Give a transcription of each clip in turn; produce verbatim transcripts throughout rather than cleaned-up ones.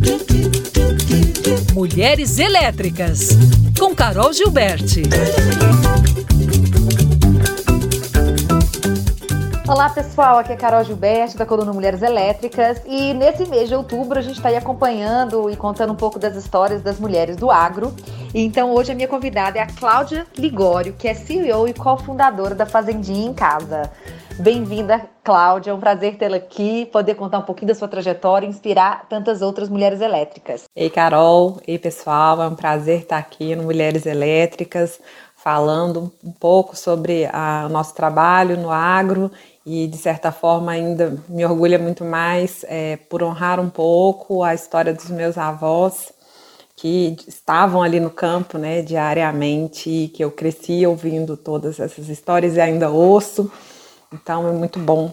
Mulheres Elétricas, com Carol Gilberti. Olá pessoal, aqui é Carol Gilberti da coluna Mulheres Elétricas e nesse mês de outubro a gente está aí acompanhando e contando um pouco das histórias das mulheres do agro. E então hoje a minha convidada é a Cláudia Ligório, que é C E O e cofundadora da Fazendinha em Casa. Bem-vinda, Cláudia, é um prazer tê-la aqui, poder contar um pouquinho da sua trajetória e inspirar tantas outras mulheres elétricas. Ei Carol, ei pessoal, é um prazer estar aqui no Mulheres Elétricas, falando um pouco sobre a, o nosso trabalho no agro e de certa forma ainda me orgulha muito mais é, por honrar um pouco a história dos meus avós que estavam ali no campo, né, diariamente, e que eu cresci ouvindo todas essas histórias e ainda ouço. Então é muito bom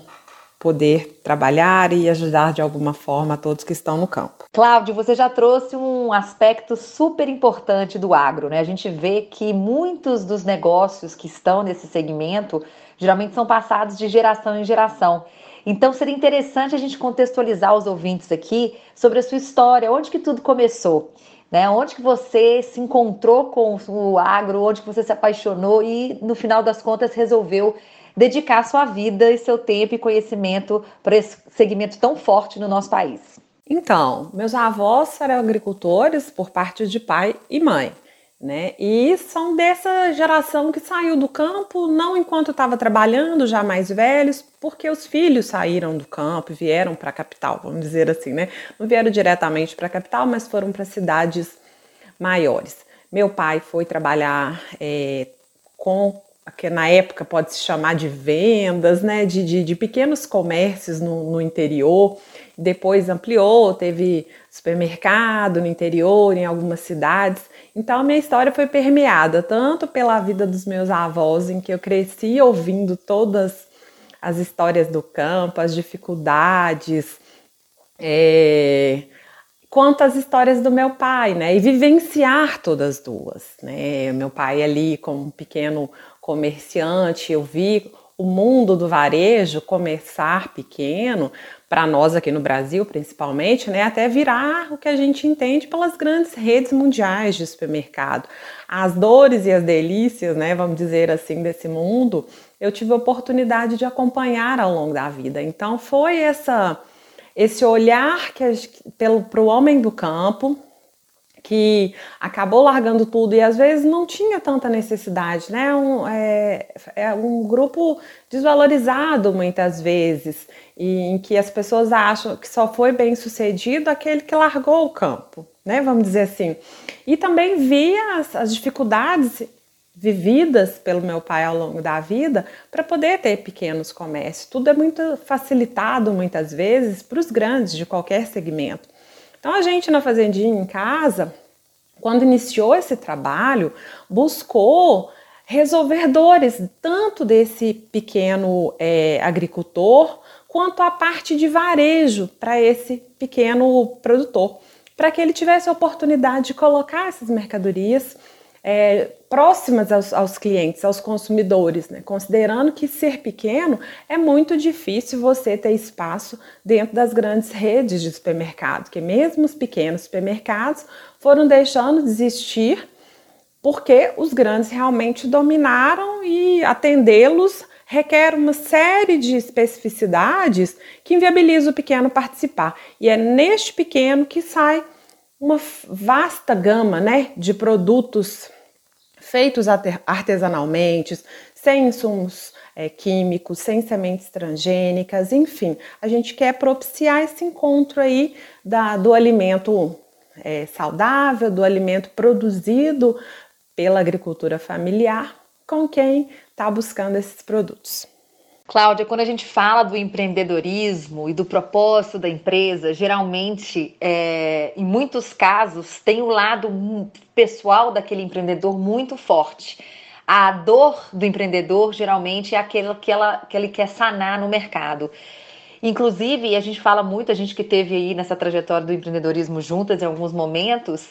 poder trabalhar e ajudar de alguma forma a todos que estão no campo. Cláudio, você já trouxe um aspecto super importante do agro, né? A gente vê que muitos dos negócios que estão nesse segmento geralmente são passados de geração em geração. Então seria interessante a gente contextualizar os ouvintes aqui sobre a sua história, onde que tudo começou, né? Onde que você se encontrou com o agro, onde que você se apaixonou e no final das contas resolveu dedicar sua vida e seu tempo e conhecimento para esse segmento tão forte no nosso país. Então, meus avós eram agricultores por parte de pai e mãe, né? E são dessa geração que saiu do campo, não enquanto estava trabalhando, já mais velhos, porque os filhos saíram do campo e vieram para a capital, vamos dizer assim, né? Não vieram diretamente para a capital, mas foram para cidades maiores. Meu pai foi trabalhar é, com que na época pode se chamar de vendas, né, de, de, de pequenos comércios no, no interior, depois ampliou, teve supermercado no interior, em algumas cidades. Então a minha história foi permeada tanto pela vida dos meus avós, em que eu cresci ouvindo todas as histórias do campo, as dificuldades, é, quanto as histórias do meu pai, né, e vivenciar todas duas, né. Meu pai ali como um pequeno comerciante, eu vi o mundo do varejo começar pequeno, para nós aqui no Brasil principalmente, né, até virar o que a gente entende pelas grandes redes mundiais de supermercado. As dores e as delícias, né, vamos dizer assim, desse mundo, eu tive a oportunidade de acompanhar ao longo da vida. Então foi essa, esse olhar que para o homem do campo, que acabou largando tudo e às vezes não tinha tanta necessidade, né? Um, é, é um grupo desvalorizado muitas vezes, e em que as pessoas acham que só foi bem sucedido aquele que largou o campo, né? Vamos dizer assim. E também via as, as dificuldades vividas pelo meu pai ao longo da vida para poder ter pequenos comércios. Tudo é muito facilitado muitas vezes para os grandes de qualquer segmento. Então a gente na Fazendinha em Casa, quando iniciou esse trabalho, buscou resolver dores tanto desse pequeno é, agricultor quanto a parte de varejo para esse pequeno produtor, para que ele tivesse a oportunidade de colocar essas mercadorias É, próximas aos, aos clientes, aos consumidores, né? Considerando que ser pequeno é muito difícil você ter espaço dentro das grandes redes de supermercado, que mesmo os pequenos supermercados foram deixando de existir porque os grandes realmente dominaram e atendê-los requer uma série de especificidades que inviabiliza o pequeno participar. E é neste pequeno que sai uma vasta gama, né, de produtos feitos artesanalmente, sem insumos é, químicos, sem sementes transgênicas, enfim. A gente quer propiciar esse encontro aí da, do alimento é, saudável, do alimento produzido pela agricultura familiar, com quem está buscando esses produtos. Cláudia, quando a gente fala do empreendedorismo e do propósito da empresa, geralmente, é, em muitos casos, tem o lado pessoal daquele empreendedor muito forte. A dor do empreendedor, geralmente, é aquela que, ela, que ele quer sanar no mercado. Inclusive, a gente fala muito, a gente que teve aí nessa trajetória do empreendedorismo juntas em alguns momentos,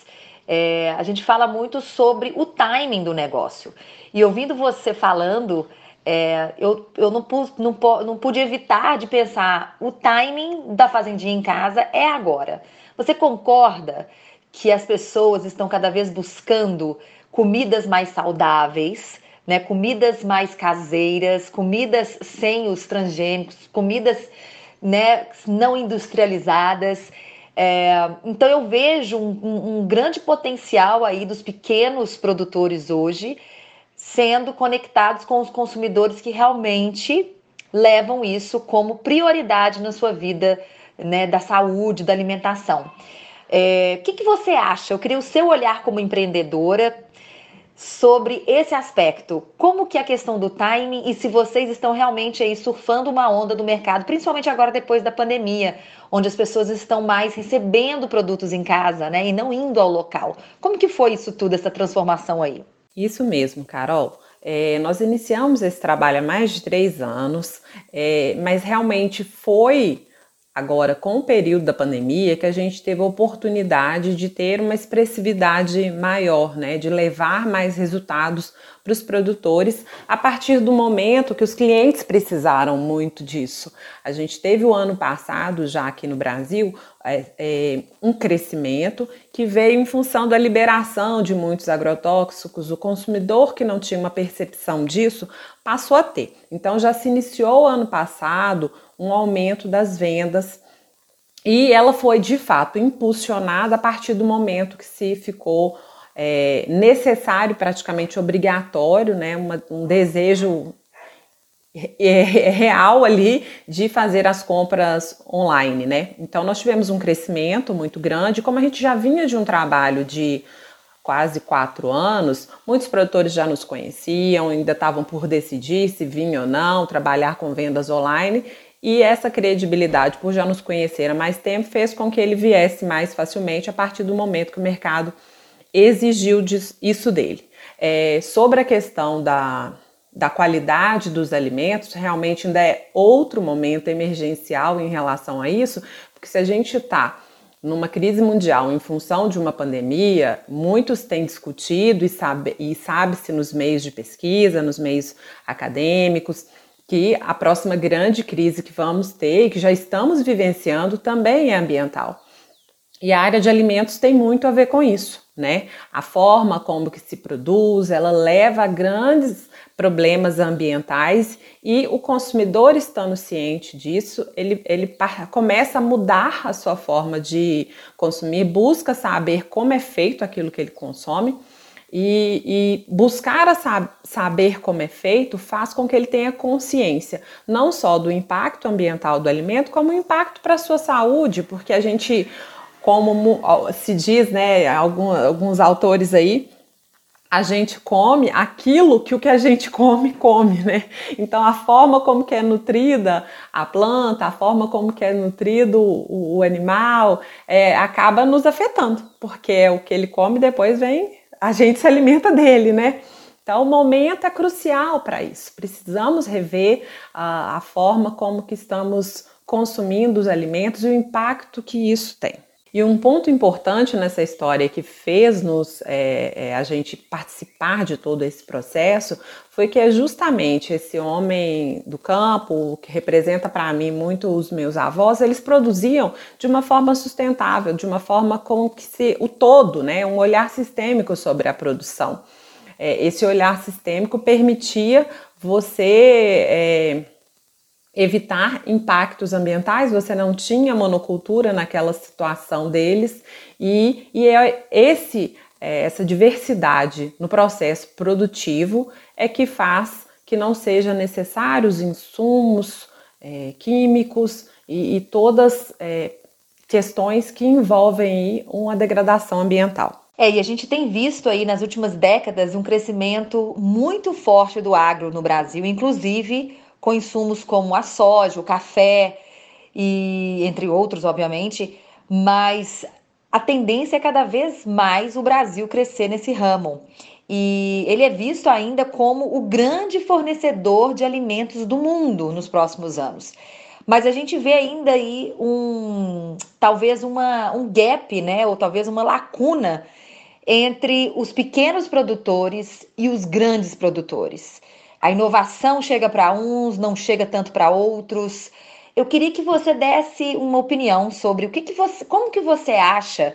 é, a gente fala muito sobre o timing do negócio. E ouvindo você falando, É, eu, eu não, pude, não, não pude evitar de pensar, o timing da Fazendinha em Casa é agora. Você concorda que as pessoas estão cada vez buscando comidas mais saudáveis, né? Comidas mais caseiras, comidas sem os transgênicos, comidas, né, não industrializadas? É, então eu vejo um, um, um grande potencial aí dos pequenos produtores hoje sendo conectados com os consumidores que realmente levam isso como prioridade na sua vida, né, da saúde, da alimentação. É, o que, que você acha? Eu queria o seu olhar como empreendedora sobre esse aspecto. Como que é a questão do timing e se vocês estão realmente aí surfando uma onda do mercado, principalmente agora depois da pandemia, onde as pessoas estão mais recebendo produtos em casa, né, e não indo ao local. Como que foi isso tudo, essa transformação aí? Isso mesmo, Carol. É, nós iniciamos esse trabalho há mais de três anos, é, mas realmente foi agora com o período da pandemia que a gente teve a oportunidade de ter uma expressividade maior, né, de levar mais resultados para os produtores a partir do momento que os clientes precisaram muito disso. A gente teve o ano passado, já aqui no Brasil, é, é, um crescimento que veio em função da liberação de muitos agrotóxicos. O consumidor que não tinha uma percepção disso passou a ter. Então já se iniciou ano passado um aumento das vendas e ela foi de fato impulsionada a partir do momento que se ficou é, necessário, praticamente obrigatório, né, uma, um desejo real ali de fazer as compras online, né? Então nós tivemos um crescimento muito grande, como a gente já vinha de um trabalho de quase quatro anos, muitos produtores já nos conheciam, ainda estavam por decidir se vinham ou não trabalhar com vendas online, e essa credibilidade, por já nos conhecer há mais tempo, fez com que ele viesse mais facilmente a partir do momento que o mercado exigiu isso dele. É, sobre a questão da, da qualidade dos alimentos, realmente ainda é outro momento emergencial em relação a isso, porque se a gente está numa crise mundial em função de uma pandemia, muitos têm discutido e sabe, e sabe-se nos meios de pesquisa, nos meios acadêmicos, que a próxima grande crise que vamos ter e que já estamos vivenciando também é ambiental. E a área de alimentos tem muito a ver com isso, né? A forma como que se produz, ela leva a grandes problemas ambientais e o consumidor, estando ciente disso, ele, ele começa a mudar a sua forma de consumir, busca saber como é feito aquilo que ele consome. E, e buscar a sab- saber como é feito faz com que ele tenha consciência não só do impacto ambiental do alimento, como o impacto para a sua saúde, porque a gente, como se diz, né, algum, alguns autores aí, a gente come aquilo que o que a gente come, come, né? Então a forma como que é nutrida a planta, a forma como que é nutrido o, o animal, é, acaba nos afetando, porque é o que ele come depois vem... a gente se alimenta dele, né? Então o momento é crucial para isso. Precisamos rever a, a forma como que estamos consumindo os alimentos e o impacto que isso tem. E um ponto importante nessa história que fez-nos é, é, a gente participar de todo esse processo foi que é justamente esse homem do campo, que representa para mim muito os meus avós, eles produziam de uma forma sustentável, de uma forma com que se, o todo, né, um olhar sistêmico sobre a produção. É, esse olhar sistêmico permitia você... É, evitar impactos ambientais, você não tinha monocultura naquela situação deles e, e é esse, é, essa diversidade no processo produtivo é que faz que não seja necessários insumos é, químicos e, e todas é, questões que envolvem aí uma degradação ambiental. É, e a gente tem visto aí nas últimas décadas um crescimento muito forte do agro no Brasil, inclusive com insumos como a soja, o café, e entre outros, obviamente, mas a tendência é cada vez mais o Brasil crescer nesse ramo. E ele é visto ainda como o grande fornecedor de alimentos do mundo nos próximos anos. Mas a gente vê ainda aí um, talvez uma, um gap, né, ou talvez uma lacuna entre os pequenos produtores e os grandes produtores. A inovação chega para uns, não chega tanto para outros. Eu queria que você desse uma opinião sobre o que, que você, como que você acha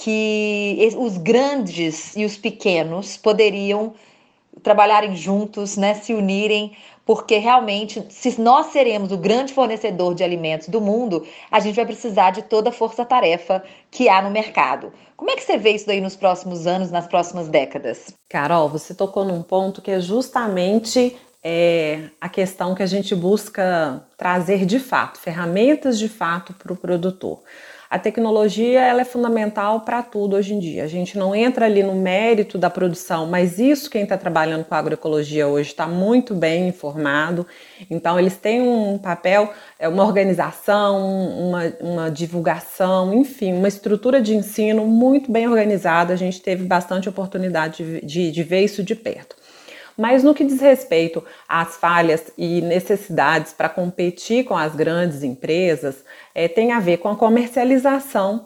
que os grandes e os pequenos poderiam trabalharem juntos, né, se unirem, porque realmente, se nós seremos o grande fornecedor de alimentos do mundo, a gente vai precisar de toda a força-tarefa que há no mercado. Como é que você vê isso daí nos próximos anos, nas próximas décadas? Carol, você tocou num ponto que é justamente é, a questão que a gente busca trazer de fato, ferramentas de fato para o produtor. A tecnologia ela é fundamental para tudo hoje em dia. A gente não entra ali no mérito da produção, mas isso quem está trabalhando com agroecologia hoje está muito bem informado. Então eles têm um papel, uma organização, uma, uma divulgação, enfim, uma estrutura de ensino muito bem organizada. A gente teve bastante oportunidade de, de, de ver isso de perto. Mas no que diz respeito às falhas e necessidades para competir com as grandes empresas, é, tem a ver com a comercialização,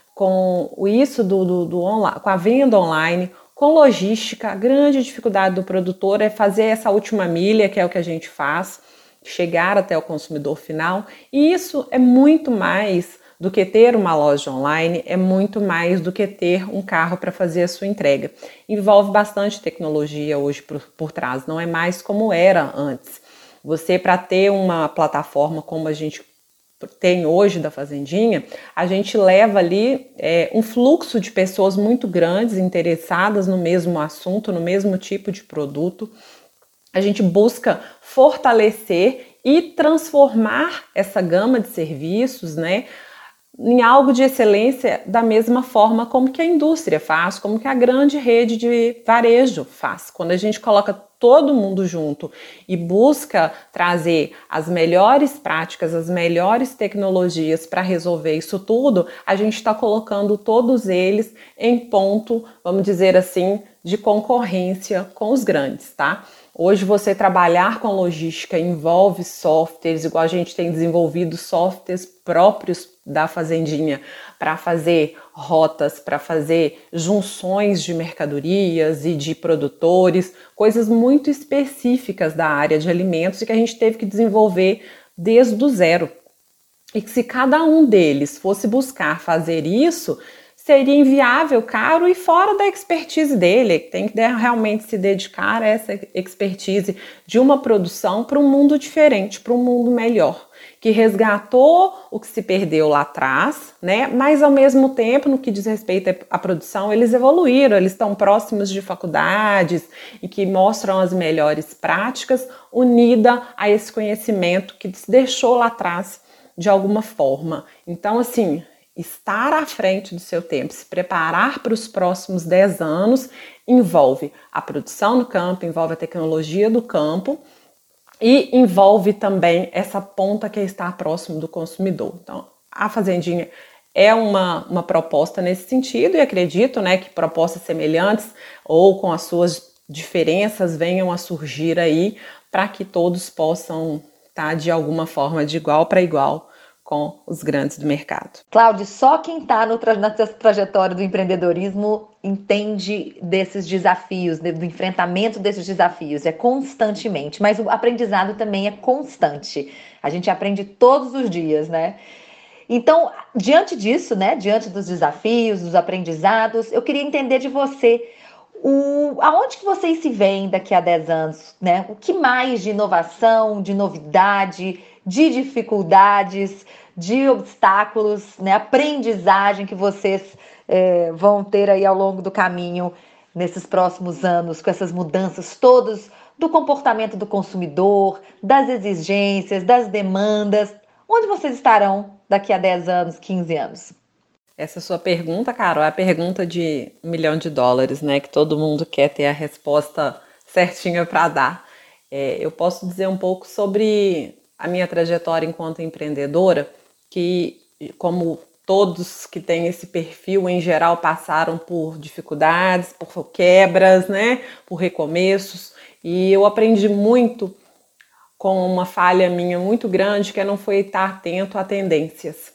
com isso do, do, do online, com a venda online, com logística. A grande dificuldade do produtor é fazer essa última milha, que é o que a gente faz, chegar até o consumidor final. E isso é muito mais do que ter uma loja online, é muito mais do que ter um carro para fazer a sua entrega. Envolve bastante tecnologia hoje por, por trás, não é mais como era antes. Você, para ter uma plataforma como a gente tem hoje da Fazendinha, a gente leva ali é, um fluxo de pessoas muito grandes, interessadas no mesmo assunto, no mesmo tipo de produto. A gente busca fortalecer e transformar essa gama de serviços, né, em algo de excelência da mesma forma como que a indústria faz, como que a grande rede de varejo faz. Quando a gente coloca todo mundo junto e busca trazer as melhores práticas, as melhores tecnologias para resolver isso tudo, a gente está colocando todos eles em ponto, vamos dizer assim, de concorrência com os grandes, tá? Hoje você trabalhar com logística envolve softwares, igual a gente tem desenvolvido softwares próprios da Fazendinha para fazer rotas, para fazer junções de mercadorias e de produtores, coisas muito específicas da área de alimentos e que a gente teve que desenvolver desde o zero. E que se cada um deles fosse buscar fazer isso, seria inviável, caro e fora da expertise dele. Tem que realmente se dedicar a essa expertise de uma produção para um mundo diferente, para um mundo melhor, que resgatou o que se perdeu lá atrás, né? Mas ao mesmo tempo, no que diz respeito à produção, eles evoluíram, eles estão próximos de faculdades e que mostram as melhores práticas unida a esse conhecimento que se deixou lá atrás de alguma forma. Então, assim, estar à frente do seu tempo, se preparar para os próximos dez anos, envolve a produção no campo, envolve a tecnologia do campo e envolve também essa ponta que é estar próximo do consumidor. Então, a Fazendinha é uma, uma proposta nesse sentido e acredito, né, que propostas semelhantes ou com as suas diferenças venham a surgir aí para que todos possam estar de alguma forma de igual para igual com os grandes do mercado. Cláudia, só quem está tra na trajetória do empreendedorismo entende desses desafios, do enfrentamento desses desafios, é constantemente, mas o aprendizado também é constante. A gente aprende todos os dias, né? Então, diante disso, né, diante dos desafios, dos aprendizados, eu queria entender de você o, aonde que vocês se veem daqui a dez anos, né? O que mais de inovação, de novidade, de dificuldades, de obstáculos, né, aprendizagem que vocês é, vão ter aí ao longo do caminho nesses próximos anos, com essas mudanças todas do comportamento do consumidor, das exigências, das demandas. Onde vocês estarão daqui a dez anos, quinze anos? Essa sua pergunta, Carol, é a pergunta de um milhão de dólares, né? Que todo mundo quer ter a resposta certinha para dar. É, eu posso dizer um pouco sobre a minha trajetória enquanto empreendedora, que, como todos que têm esse perfil em geral, passaram por dificuldades, por quebras, né? Por recomeços. E eu aprendi muito com uma falha minha muito grande, que não foi estar atento a tendências.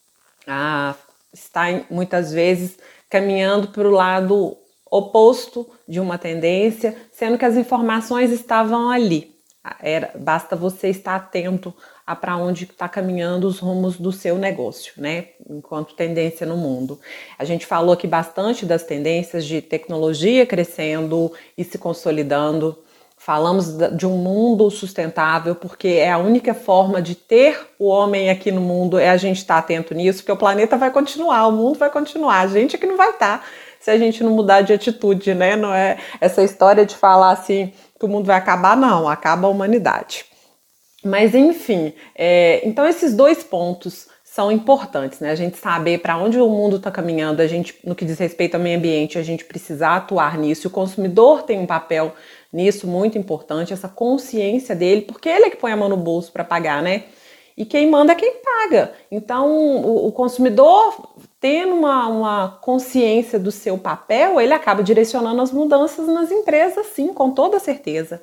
A está muitas vezes caminhando para o lado oposto de uma tendência, sendo que as informações estavam ali. Era, basta você estar atento a para onde está caminhando os rumos do seu negócio, né? Enquanto tendência no mundo. A gente falou aqui bastante das tendências de tecnologia crescendo e se consolidando. Falamos de um mundo sustentável, porque é a única forma de ter o homem aqui no mundo, é a gente estar atento nisso, porque o planeta vai continuar, o mundo vai continuar, a gente é que não vai estar se a gente não mudar de atitude, né? Não é essa história de falar assim que o mundo vai acabar, não, acaba a humanidade. Mas enfim, é, então esses dois pontos são importantes, né? A gente saber para onde o mundo está caminhando, a gente, no que diz respeito ao meio ambiente, a gente precisa atuar nisso. O consumidor tem um papel nisso muito importante, essa consciência dele, porque ele é que põe a mão no bolso para pagar, né? E quem manda é quem paga. Então, o, o consumidor, tendo uma, uma consciência do seu papel, ele acaba direcionando as mudanças nas empresas, sim, com toda certeza.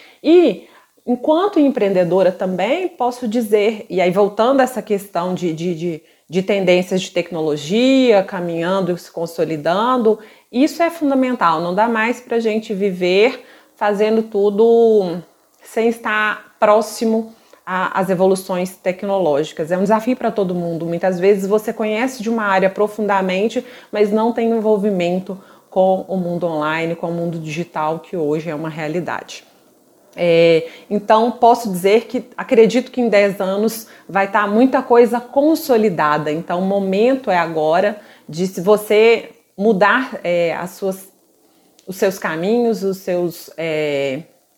E enquanto empreendedora também posso dizer, e aí voltando a essa questão de, de, de, de tendências de tecnologia, caminhando e se consolidando, isso é fundamental, não dá mais para a gente viver fazendo tudo sem estar próximo às evoluções tecnológicas. É um desafio para todo mundo, muitas vezes você conhece de uma área profundamente, mas não tem envolvimento com o mundo online, com o mundo digital, que hoje é uma realidade. É, então posso dizer que acredito que em dez anos vai estar muita coisa consolidada, então o momento é agora de, se você mudar é, as suas, os seus caminhos, os seus, é,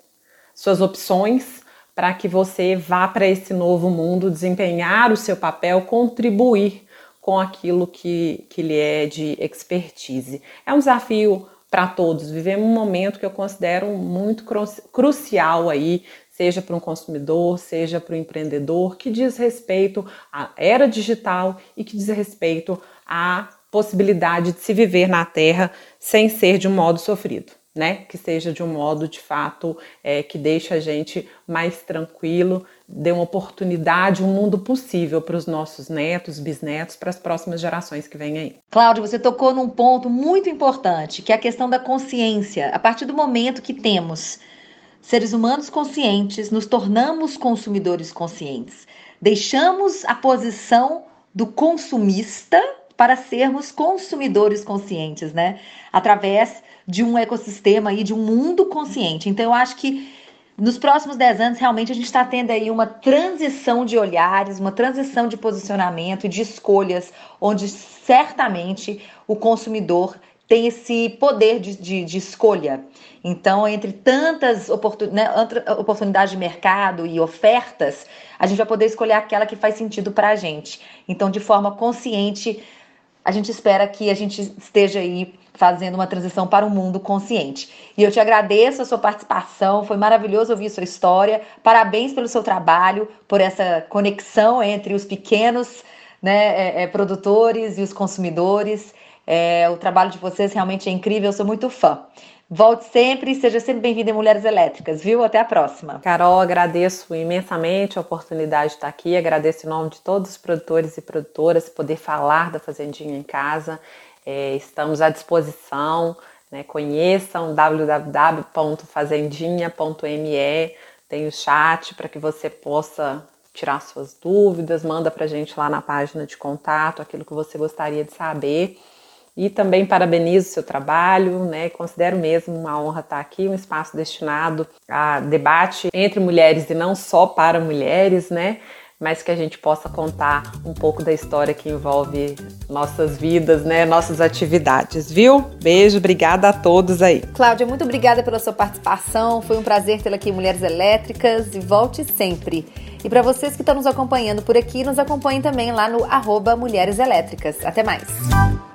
suas opções, para que você vá para esse novo mundo, desempenhar o seu papel, contribuir com aquilo que, que lhe é de expertise. É um desafio para todos. Vivemos um momento que eu considero muito cru- crucial aí, seja para um consumidor, seja para o empreendedor, que diz respeito à era digital e que diz respeito à possibilidade de se viver na Terra sem ser de um modo sofrido, né? Que seja de um modo, de fato, é, que deixe a gente mais tranquilo, dê uma oportunidade, um mundo possível para os nossos netos, bisnetos, para as próximas gerações que vêm aí. Cláudia, você tocou num ponto muito importante, que é a questão da consciência. A partir do momento que temos seres humanos conscientes, nos tornamos consumidores conscientes. Deixamos a posição do consumista para sermos consumidores conscientes, né? Através de um ecossistema e de um mundo consciente. Então, eu acho que nos próximos dez anos, realmente, a gente está tendo aí uma transição de olhares, uma transição de posicionamento e de escolhas, onde certamente o consumidor tem esse poder de, de, de escolha. Então, entre tantas oportun, né, oportunidades de mercado e ofertas, a gente vai poder escolher aquela que faz sentido para a gente. Então, de forma consciente, a gente espera que a gente esteja aí fazendo uma transição para um mundo consciente. E eu te agradeço a sua participação, foi maravilhoso ouvir sua história, parabéns pelo seu trabalho, por essa conexão entre os pequenos, né, é, é, produtores e os consumidores. É, o trabalho de vocês realmente é incrível, eu sou muito fã. Volte sempre e seja sempre bem-vinda em Mulheres Elétricas, viu? Até a próxima. Carol, agradeço imensamente a oportunidade de estar aqui, agradeço em nome de todos os produtores e produtoras poder falar da Fazendinha em Casa. É, estamos à disposição, né? Conheçam w w w ponto fazendinha ponto m e, tem o chat para que você possa tirar suas dúvidas, manda para a gente lá na página de contato aquilo que você gostaria de saber. E também parabenizo o seu trabalho, né? Considero mesmo uma honra estar aqui, um espaço destinado a debate entre mulheres e não só para mulheres, né? Mas que a gente possa contar um pouco da história que envolve nossas vidas, né? Nossas atividades, viu? Beijo, obrigada a todos aí. Cláudia, muito obrigada pela sua participação, foi um prazer tê-la aqui em Mulheres Elétricas e volte sempre. E para vocês que estão nos acompanhando por aqui, nos acompanhem também lá no arroba Mulheres Elétricas. Até mais!